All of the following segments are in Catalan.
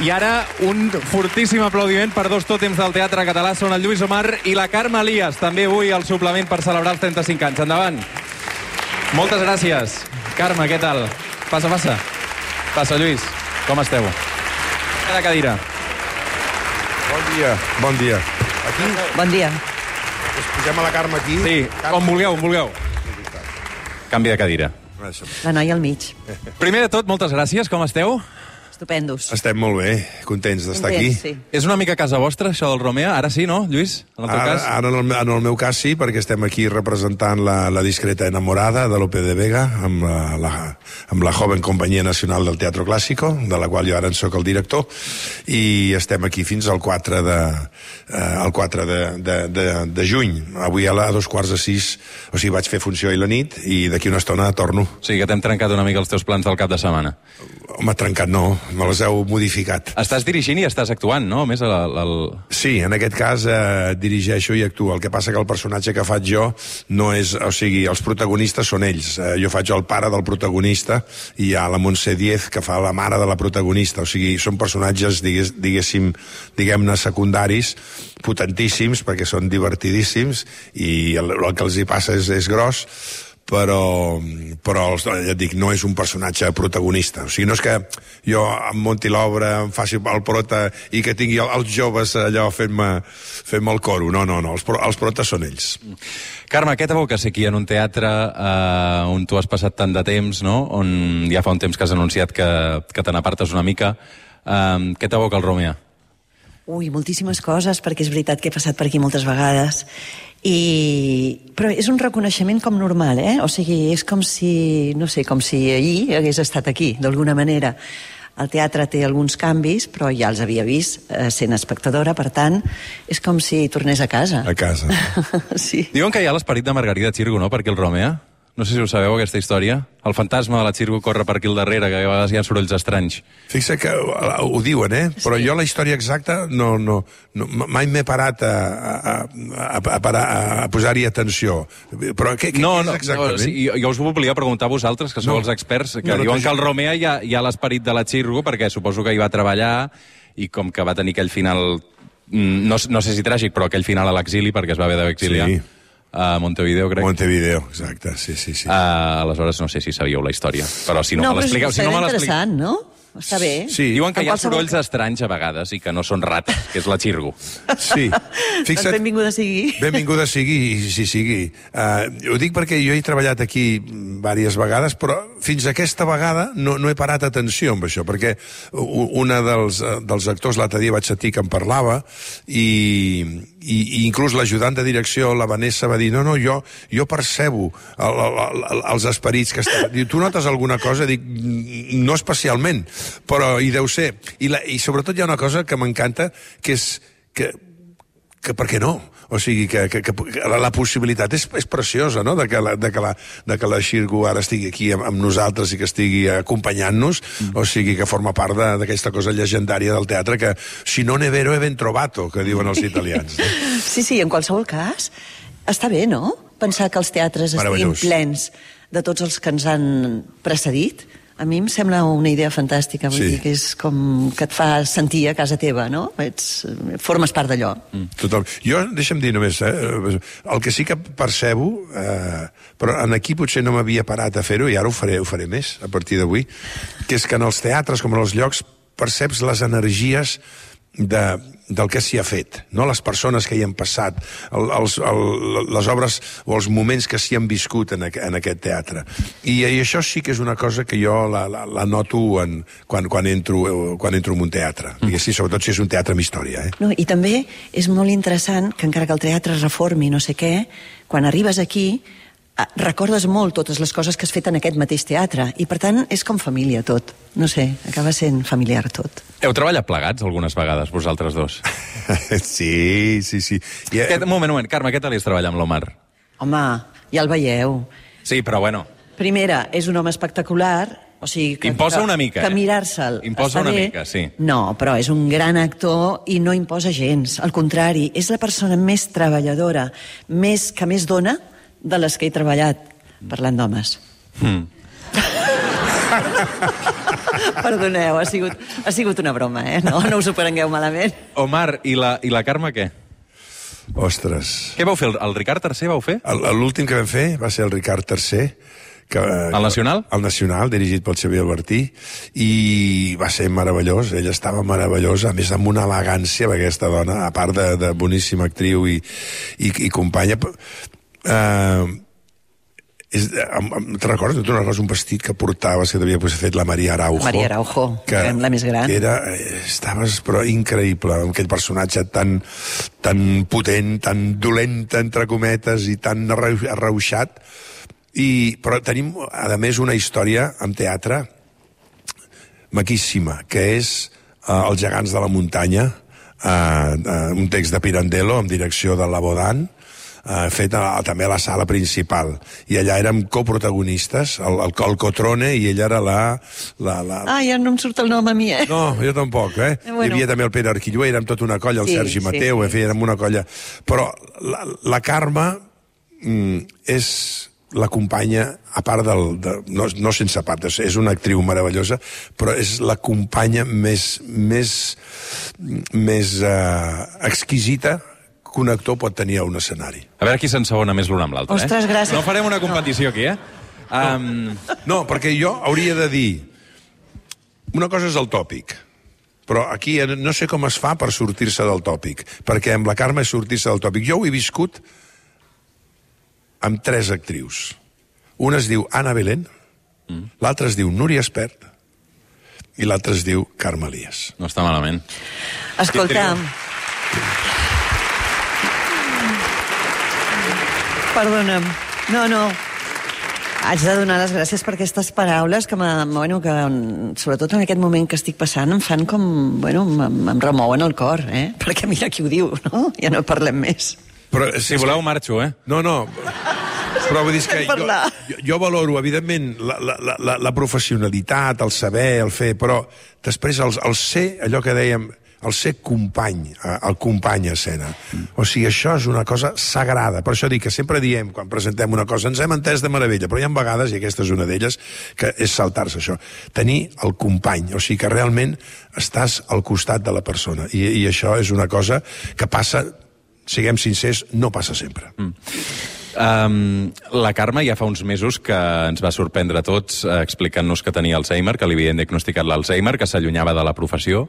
I ara un fortíssim aplaudiment per dos tòtems del teatre català. Són el Lluís Omar i la Carme Elias, també avui al suplement per celebrar els 35 anys. Endavant. Moltes gràcies. Carme, què tal? Passa, passa. Passa, Lluís. Com esteu? Cada cadira. Bon dia, bon dia. Aquí? Bon dia. Us posem a la Carme aquí? Sí, on vulgueu, on vulgueu. Canvi de cadira. La noia al mig. Primer de tot, moltes gràcies. Com esteu? Estupendos. Estem molt bé, contents d'estar aquí. Sí. És una mica casa vostra, això del Romea? Ara sí, no, Lluís? En el teu cas? Ara en el meu cas sí, perquè estem aquí representant la discreta enamorada de Lope de Vega amb la Joven Companyia Nacional del Teatro Clásico, de la qual jo ara en soc el director, i estem aquí fins al 4 de juny. Avui a 5:15, o sigui, vaig fer funció ahir la nit i d'aquí una estona torno. O sigui que t'hem trencat una mica els teus plans del cap de setmana. Home, trencat no, me les heu modificat. Estàs dirigint i estàs actuant, no? Més Sí, en aquest cas dirigeixo i actuo. El que passa que el personatge que faig jo no és... O sigui, els protagonistes són ells. Jo faig el pare del protagonista i hi ha la Montse Diez que fa la mare de la protagonista. O sigui, són personatges, diguem-ne, secundaris, potentíssims, perquè són divertidíssims i el que els hi passa és gros, però ja et dic, no és un personatge protagonista. O sigui, no és que jo em munti l'obra, em faci el prota i que tingui els joves allò fent-me el coro. No, els protes són ells. Carme, què t'evoca ser aquí en un teatre on tu has passat tant de temps, no? On ja fa un temps que has anunciat que te n'apartes una mica. Què t'evoca el Romea? Ui, moltíssimes coses, perquè és veritat que he passat per aquí moltes vegades. Però és un reconeixement com normal, eh? O sigui, és com si, no sé, com si ahir hagués estat aquí, d'alguna manera. El teatre té alguns canvis, però ja els havia vist sent espectadora, per tant, és com si tornés a casa. A casa. Sí. Diuen que hi ha l'esperit de Margarida Xirgu, no?, per aquí el Romea. No sé si ho sabeu, aquesta història. El fantasma de la Xirgu corre per aquí al darrere, que a vegades hi ha sorolls estranys. Fixa que ho diuen, eh? Però jo la història exacta mai m'he parat a posar-hi atenció. Però què és exactament? Sí, jo us ho volia preguntar a vosaltres, que sou els experts, que diuen que al Romea hi ha l'esperit de la Xirgu, perquè suposo que hi va treballar i com que va tenir aquell final, no sé si tràgic, però aquell final a l'exili, perquè es va haver d'exiliar. Sí. A Montevideo, crec. Montevideo, exacte, sí. Aleshores, no sé si sabíeu la història, però si no me l'expliqueu... No, però és interessant, no? Està bé. Sí. Diuen que hi ha sorolls estranys a vegades i que no són rates, que és la Xirgu. Sí. Fixa't, doncs benvinguda sigui. Benvinguda sigui, si sigui. Ho dic perquè jo he treballat aquí diverses vegades, però fins aquesta vegada no he parat atenció amb això, perquè una dels actors l'altre dia vaig sentir que em parlava i inclús l'ajudant de direcció, la Vanessa, va dir no, jo percebo els esperits que estan... Diu, tu notes alguna cosa? Dic, no especialment, però hi deu ser. I sobretot hi ha una cosa que m'encanta, que és que per què no? O sigui, que la possibilitat és preciosa, no?, de que la Xirgu ara estigui aquí amb nosaltres i que estigui acompanyant-nos, o sigui, que forma part d'aquesta cosa llegendària del teatre que, si no ne vero, è ben trovato, que diuen els italians. No? Sí, en qualsevol cas, està bé, no?, pensar que els teatres estiguin plens de tots els que ens han precedit. A mi em sembla una idea fantàstica, vull dir que és com que et fa sentir a casa teva, no? Formes part d'allò. Total. Jo, deixa'm dir només, el que sí que percebo, però aquí potser no m'havia parat a fer-ho, i ara ho faré més, a partir d'avui, que és que en els teatres, com en els llocs, perceps les energies del que s'hi ha fet, no? Les persones que hi han passat, les obres o els moments que s'hi han viscut en aquest teatre. I això sí que és una cosa que jo la noto quan entro en un teatre. Diguéssim, sobretot si és un teatre amb història. No, i també és molt interessant que encara que el teatre es reformi no sé què, quan arribes aquí recordes molt totes les coses que has fet en aquest mateix teatre i per tant és com família tot, no sé, acaba sent familiar tot. Heu treballat plegats algunes vegades vosaltres dos? Sí. Un moment, Carme, què tal és treballar amb l'Omar? Home, ja el veieu. Sí, però bueno. Primera, és un home espectacular, o sigui que... Imposa una mica, que mirar-se'l imposa una mica, sí. No, però és un gran actor i no imposa gens, al contrari, és la persona més treballadora, que més dona de les que he treballat, parlant d'homes. Perdoneu, ha sigut una broma, No us ho prengueu malament. Omar, i la Carme què? Ostres. Què vau fer? El Ricard III vau fer? L'últim que vam fer va ser el Ricard III. El Nacional? El Nacional, dirigit pel Xavier Albertí, i va ser meravellós, ella estava meravellosa, a més amb una elegància, aquesta dona, a part de boníssima actriu i companya. Te'n recordes? Tu recordes un vestit que portaves, que devia haver fet la Maria Araujo? Maria Araujo, que era la més gran. Estaves, però, increïble, amb aquell personatge tan potent, tan dolent, entre cometes, i tan arrauxat. Però tenim, a més, una història amb teatre maquíssima, que és Els gegants de la muntanya, un text de Pirandello, amb direcció de Labodan, fet també a la sala principal. I allà érem coprotagonistes, el Cotrone, i ella era ja no em surt el nom a mi, No, jo tampoc, Bueno. Hi havia també el Pere Arquillué, érem tota una colla, el Sergi Mateu, en fi, érem una colla. Però la Carme és la companya, a part no sense part, és una actriu meravellosa, però és la companya més exquisita que un actor pot tenir a un escenari. A veure qui s'ensabona més l'un amb l'altre, Ostres, gràcies. No farem una competició aquí, No, perquè jo hauria de dir... Una cosa és el tòpic, però aquí no sé com es fa per sortir-se del tòpic, perquè amb la Carme és sortir-se del tòpic. Jo ho he viscut amb 3 actrius. Una es diu Anna Belén, l'altra es diu Núria Espert i l'altra es diu Carme Elias. No està malament. Escolta... Perdona'm. No. Haig de donar les gràcies per aquestes paraules que sobretot en aquest moment que estic passant, em fan com... em remouen el cor, Perquè mira qui ho diu, no? Ja no parlem més. Però, si voleu, marxo, No. Però vull dir que jo valoro, evidentment, la professionalitat, el saber, el fer, però després el ser, allò que dèiem, el ser company, el company a escena. O sigui, això és una cosa sagrada. Per això dic que sempre diem, quan presentem una cosa, ens hem entès de meravella, però hi ha vegades, i aquesta és una d'elles, que és saltar-se això. Tenir el company, o sigui que realment estàs al costat de la persona. I això és una cosa que passa, siguem sincers, no passa sempre. La Carme ja fa uns mesos que ens va sorprendre a tots explicant-nos que tenia Alzheimer, que li havien diagnosticat l'Alzheimer, que s'allunyava de la professió.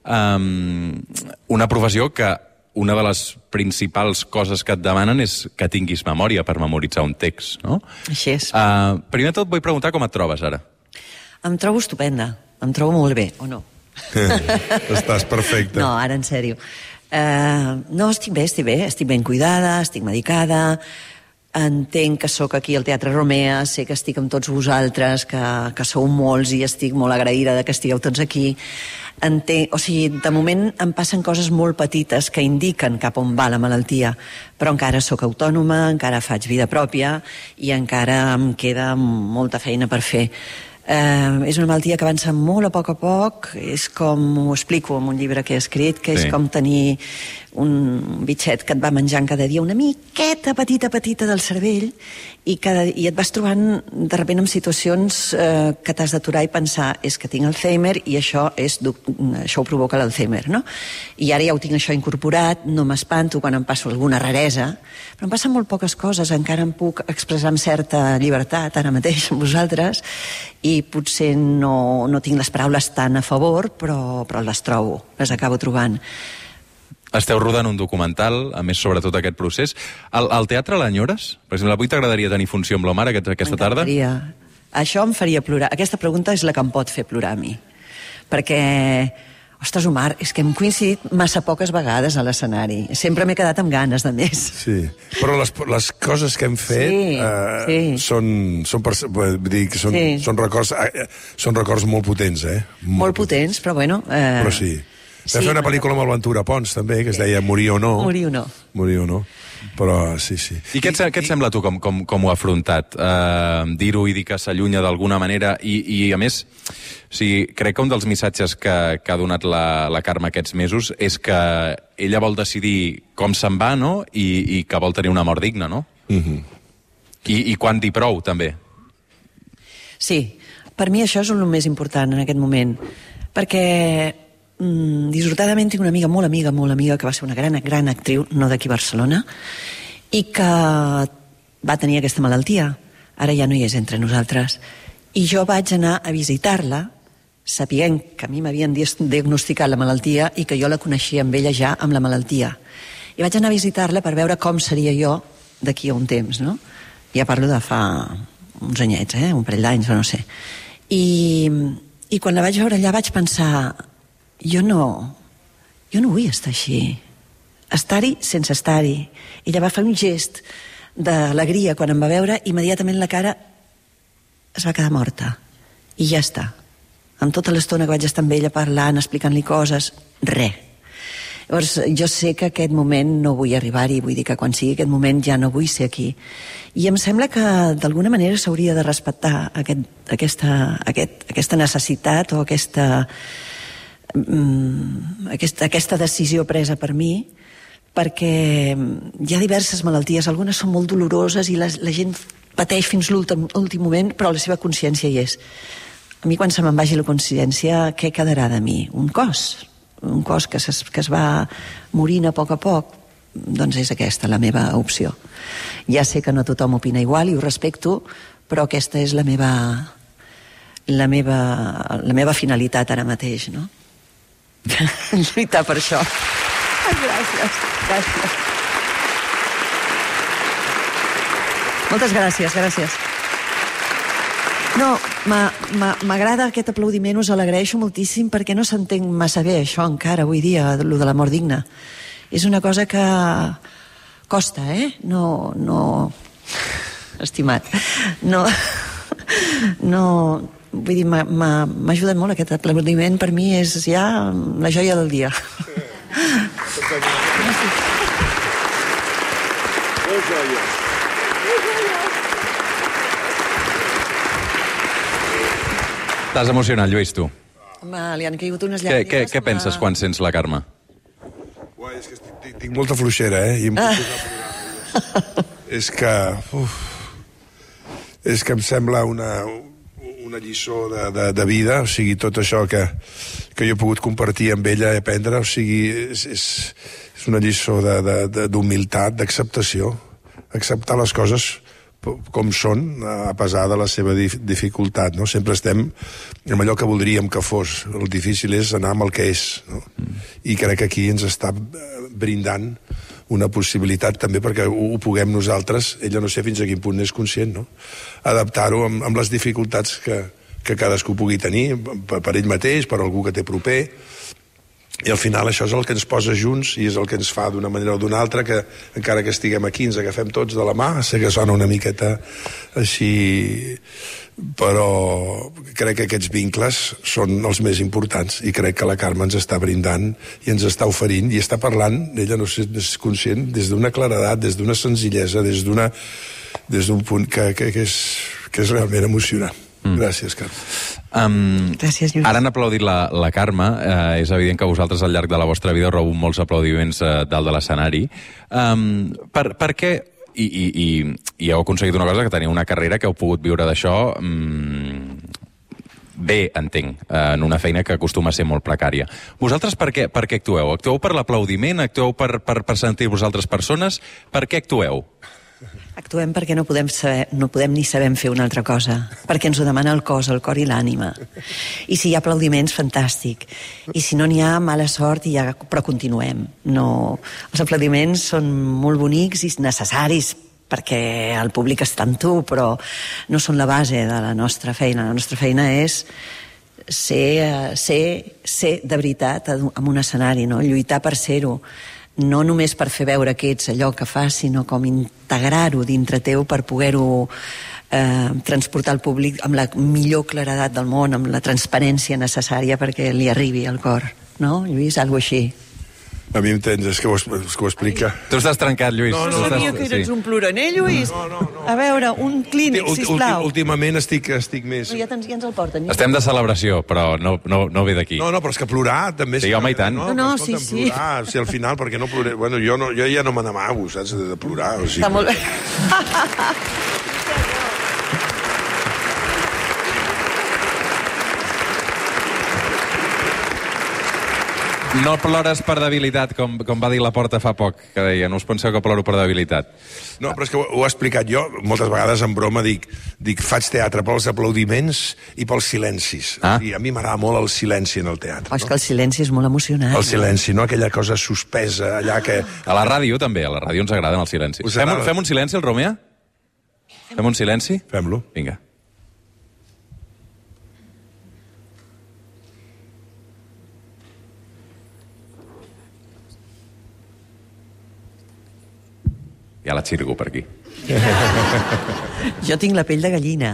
Una professió que una de les principals coses que et demanen és que tinguis memòria per memoritzar un text, no? Així és. Primer de tot vull preguntar com et trobes ara. Em trobo estupenda, em trobo molt bé, o no? Estàs perfecte. No, ara en sèrio. No, estic bé, estic ben cuidada, estic medicada, entenc que sóc aquí al Teatre Romea, sé que estic amb tots vosaltres, que sou molts i estic molt agraïda de que estigueu tots aquí. O sigui, de moment em passen coses molt petites que indiquen cap on va la malaltia, però encara sóc autònoma, encara faig vida pròpia i encara em queda molta feina per fer. És una malaltia que avança molt a poc, és com, ho explico en un llibre que he escrit, que és com tenir un bitxet que et va menjant cada dia una miqueta petita del cervell i et vas trobant de sobte en situacions que t'has d'aturar i pensar és que tinc Alzheimer i això ho provoca l'Alzheimer, no? I ara ja ho tinc això incorporat, no m'espanto quan em passo alguna raresa, però em passen molt poques coses, encara em puc expressar amb certa llibertat ara mateix amb vosaltres i potser no tinc les paraules tan a favor, però les trobo, les acabo trobant. Esteu rodant un documental, a més, sobretot aquest procés. Al teatre l'enyores? Per exemple, avui t'agradaria tenir funció amb l'Omar aquesta tarda? M'encantaria. Això em faria plorar. Aquesta pregunta és la que em pot fer plorar a mi. Perquè, ostres, Omar, és que hem coincidit massa poques vegades a l'escenari. Sempre m'he quedat amb ganes de més. Sí, però les coses que hem fet són records molt potents, Molt potents, però bueno... Però sí. Vam fer una pel·lícula amb el Ventura Pons, també, que es deia Morir o no. Morir o no. Morir o no. Però sí. I què et sembla tu com ho ha afrontat? Dir-ho i dir que s'allunya d'alguna manera i a més, crec que un dels missatges que ha donat la Carme aquests mesos és que ella vol decidir com se'n va, no? I que vol tenir una mort digna, no? I quan dir prou, també. Sí, per mi això és el més important en aquest moment, perquè dissortadament tinc una amiga, molt amiga, que va ser una gran actriu, no d'aquí a Barcelona, i que va tenir aquesta malaltia. Ara ja no hi és entre nosaltres. I jo vaig anar a visitar-la, sapient que a mi m'havien diagnosticat la malaltia i que jo la coneixia amb ella ja amb la malaltia. I vaig anar a visitar-la per veure com seria jo d'aquí a un temps, no? Ja parlo de fa uns anyets, un parell d'anys o no sé. I quan la vaig veure allà vaig pensar, jo no vull estar així. Estar-hi sense estar-hi. Ella va fer un gest d'alegria quan em va veure, immediatament la cara es va quedar morta. I ja està. Amb tota l'estona que vaig estar amb ella parlant, explicant-li coses, res. Llavors, jo sé que aquest moment no vull arribar-hi, vull dir que quan sigui aquest moment ja no vull ser aquí. I em sembla que d'alguna manera s'hauria de respectar aquesta necessitat o aquesta decisió presa per mi, perquè hi ha diverses malalties, algunes són molt doloroses i la gent pateix fins l'últim moment, però la seva consciència hi és. A mi, quan se me'n vagi la consciència, què quedarà de mi? Un cos que es va morint a poc, doncs és aquesta la meva opció. Ja sé que no tothom opina igual i ho respecto, però aquesta és la meva finalitat ara mateix, no? Lluitar per això. Gràcies. Moltes gràcies. No, m'agrada aquest aplaudiment, us l'agraeixo moltíssim perquè no s'entén massa bé això encara avui dia, lo de la mort digna. És una cosa que costa, No, estimat. No, vull dir, m'ha ajudat molt aquest aplaudiment, per mi és ja la joia del dia. Gràcies. T'has emocionat, Lluís, tu? Home, li han caigut unes llàgrimes. Què penses quan sents la Carme? És que tinc molta fluixera, I em puc posar a plorar. És que em sembla una lliçó de vida, o sigui, tot això que jo he pogut compartir amb ella i aprendre, o sigui, és una lliçó d'humilitat, d'acceptació, acceptar les coses com són, a pesar de la seva dificultat, no? Sempre estem amb allò que voldríem que fos. El difícil és anar amb el que és, no? I crec que aquí ens està brindant una possibilitat també perquè ho puguem nosaltres, ella no sé fins a quin punt és conscient, no? Adaptar-ho amb les dificultats que cadascú pugui tenir, per ell mateix, per algú que té proper, i al final això és el que ens posa junts i és el que ens fa d'una manera o d'una altra que encara que estiguem aquí ens agafem tots de la mà. Sé que sona una miqueta així, però crec que aquests vincles són els més importants i crec que la Carme ens està brindant i ens està oferint i està parlant, ella no sé, és conscient, des d'una claredat, des d'una senzillesa, des d'un punt que és realment emocionant. Gràcies, Carme. Gràcies, Lluís. Ara han aplaudit la Carme. És evident que vosaltres al llarg de la vostra vida heu rebut molts aplaudiments dalt de l'escenari. Per què, i heu aconseguit una cosa, que teniu una carrera que heu pogut viure d'això bé, entenc, en una feina que acostuma a ser molt precària. Vosaltres per què actueu? Actueu per l'aplaudiment? Actueu per sentir-vos altres persones? Per què actueu? Actuem perquè no podem ni sabem fer una altra cosa, perquè ens ho demana el cos, el cor i l'ànima. I si hi ha aplaudiments, fantàstic. I si no n'hi ha, mala sort, però continuem. Els aplaudiments són molt bonics i necessaris perquè el públic està amb tu, però no són la base de la nostra feina. La nostra feina és ser de veritat en un escenari, no? Lluitar per ser-ho. No només per fer veure que ets allò que fas, sinó com integrar-ho dintre teu per poder-ho transportar al públic amb la millor claredat del món, amb la transparència necessària perquè li arribi al cor. No, Lluís? Algo així. A mi m'entens, és que ho explica. Tu estàs trencat, Lluís. No sabia que eres un ploraner, Lluís. A veure, un clínic, sisplau. Últimament estic més... Ja ens el porten. Estem de celebració, però no ve d'aquí. No, però és que plorar també... Sí, home, i tant. No, sí. Plorar, si al final, perquè no ploré... Bueno, jo ja no me n'amago, saps, de plorar. Està molt bé. No plores per debilitat, com va dir la Porta fa poc, que deia, no us penseu que ploro per debilitat. No, però és que ho he explicat jo, moltes vegades en broma dic faig teatre pels aplaudiments i pels silencis. I a mi m'agrada molt el silenci en el teatre. És que el silenci és molt emocionant. El silenci, no? Aquella cosa suspesa, allà que... A la ràdio també, a la ràdio ens agraden els silencis. Fem un silenci, el Romea? Fem un silenci? Fem-lo. Vinga. Ja la xirgo per aquí. Jo tinc la pell de gallina.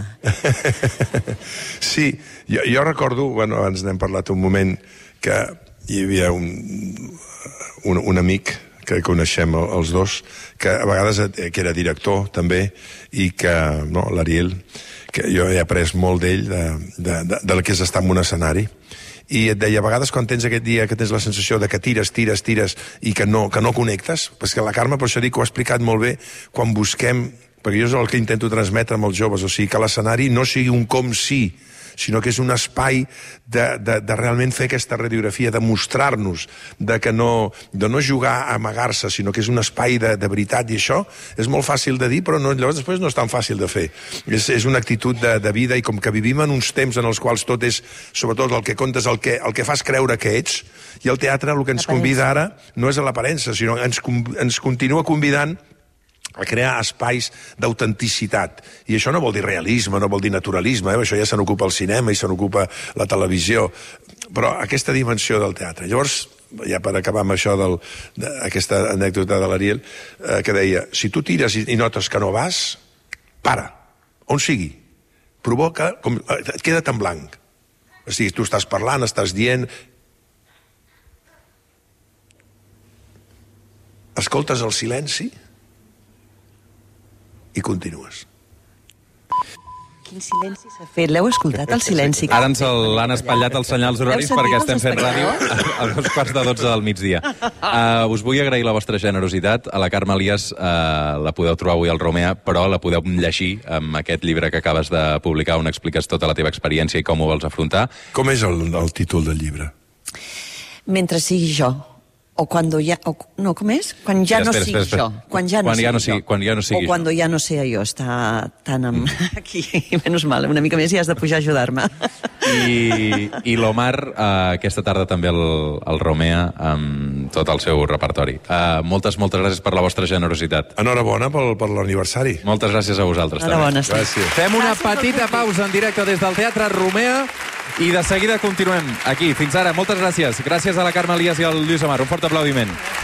Sí, jo recordo, bueno, abans n'hem parlat un moment, que hi havia un amic que coneixem els dos, que a vegades que era director també, i que, no, l'Ariel, que jo he après molt d'ell, del que és estar en un escenari, i et deia, a vegades quan tens aquest dia que tens la sensació de que tires i que no connectes, perquè la Carme, per això dic que ho ha explicat molt bé, quan busquem, perquè jo és el que intento transmetre amb els joves, o sigui, que l'escenari no sigui un com si, sinó que és un espai de realment fer aquesta radiografia, de mostrar-nos, de no jugar a amagar-se, sinó que és un espai de veritat, i això és molt fàcil de dir, però llavors després no és tan fàcil de fer. És una actitud de vida, i com que vivim en uns temps en els quals tot és, sobretot el que comptes, el que fas creure que ets, i el teatre el que ens convida ara no és a l'aparença, sinó ens continua convidant a crear espais d'autenticitat. I això no vol dir realisme, no vol dir naturalisme, això ja se n'ocupa el cinema i se n'ocupa la televisió, però aquesta dimensió del teatre. Llavors, ja per acabar amb això d'aquesta anècdota de l'Ariel, que deia, si tu tires i notes que no vas, para, on sigui, provoca, et queda't en blanc. O sigui, tu estàs parlant, estàs dient, escoltes el silenci i continues. Quin silenci s'ha fet? L'heu escoltat, el silenci? Ara ens l'han espatllat els senyals horaris perquè estem fent ràdio a 12:45 del migdia. Us vull agrair la vostra generositat. A la Carme Elias la podeu trobar avui al Romea, però la podeu llegir amb aquest llibre que acabes de publicar, on expliques tota la teva experiència i com ho vols afrontar. Com és el títol del llibre? Mentre sigui jo. O cuando ya... no, com és? Quan ja no sigui jo. Quan ja no sigui jo. O cuando ya no sea yo. Està tan aquí, menys mal. Una mica més i has de pujar a ajudar-me. I l'Omar, aquesta tarda també al Romea, amb tot el seu repertori. Moltes gràcies per la vostra generositat. Enhorabona per l'aniversari. Moltes gràcies a vosaltres. Enhorabona. Gràcies. Fem una petita pausa en directe des del Teatre Romea i de seguida continuem aquí. Fins ara, moltes gràcies. Gràcies a la Carme Elias i al Lluís Omar. Un fort aplaudiment.